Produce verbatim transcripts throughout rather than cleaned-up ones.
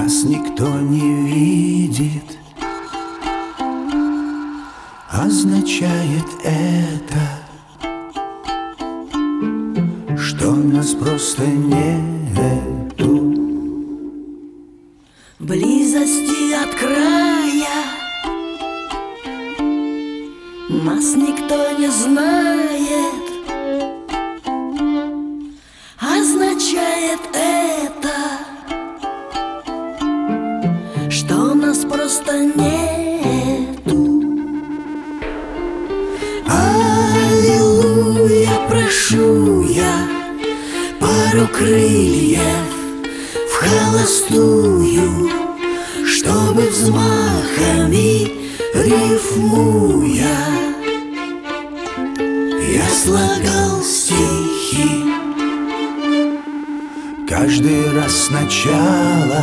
Нас никто не видит. Означает это, что нас просто нету. Близости от края нас никто не знает. Означает это, что нас просто нету. Аллилуйя, прошу я пару крыльев в холостую, чтобы взмахами рифмуя я слагал стихи. Каждый раз сначала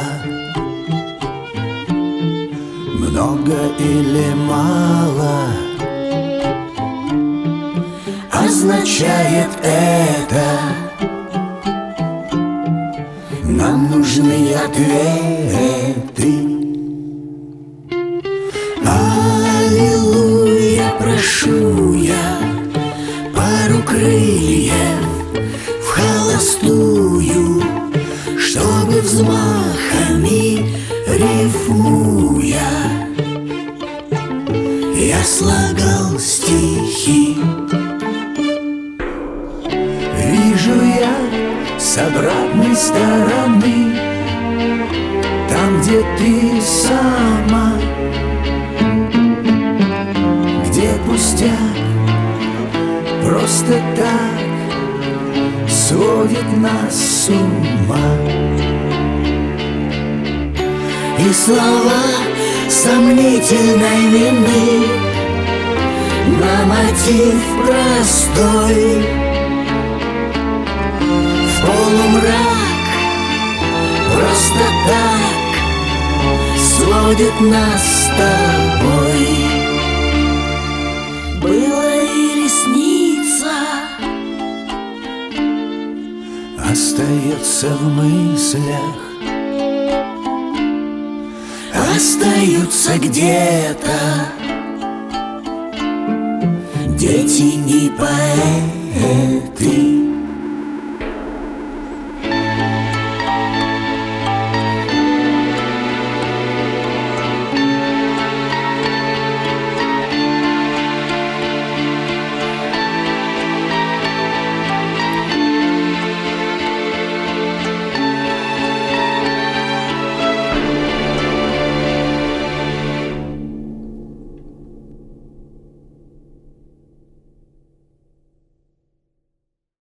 много или мало означает это. Нам нужны ответы. Аллилуйя, прошу я пару крыльев в холостую, чтобы взмахами рифмуя я слагал стихи. Вижу я с обратной стороны, там, где ты сама, где пустяк просто так сводит нас с ума. И слова сомнительной вины на мотив простой в полумрак просто так сводит нас с тобой. Было и ресница остается в мыслях, остаются где-то дети не поэты.